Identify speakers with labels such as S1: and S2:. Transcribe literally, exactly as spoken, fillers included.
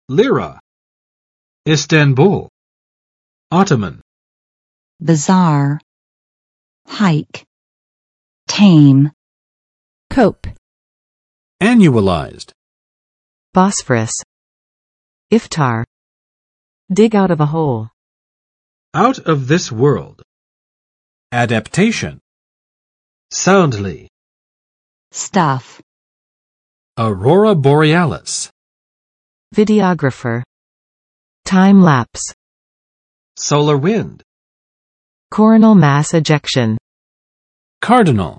S1: Lira. Istanbul. Ottoman.
S2: Bizarre. Hike. Tame.
S3: Cope.
S1: Annualized.
S4: Bosphorus. Iftar. Dig out of a hole.
S1: Out of this world. Adaptation. Soundly.
S2: Stuff.
S1: Aurora borealis.
S4: Videographer. Time lapse.
S1: Solar wind.
S4: Coronal mass ejection.
S1: Cardinal.